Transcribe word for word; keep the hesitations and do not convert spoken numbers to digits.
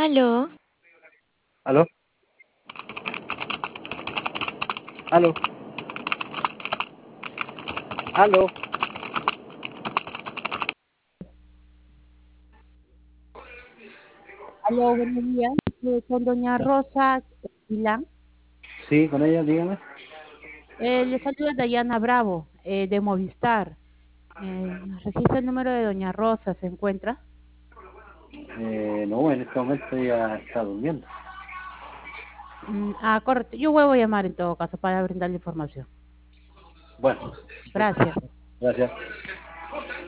Aló, ¿Aló? ¿Aló? ¿Aló? Aló, buenos días. Eh, con doña Rosa Milán. Sí, con ella, dígame. Eh, le saluda Dayana Bravo, eh, de Movistar. Eh, nos registra el número de doña Rosa, ¿se encuentra? Eh, no, en este momento ella está durmiendo. Mm, ah, correcto. Yo vuelvo a llamar en todo caso para brindarle información. Bueno, perfecto. Gracias. Gracias.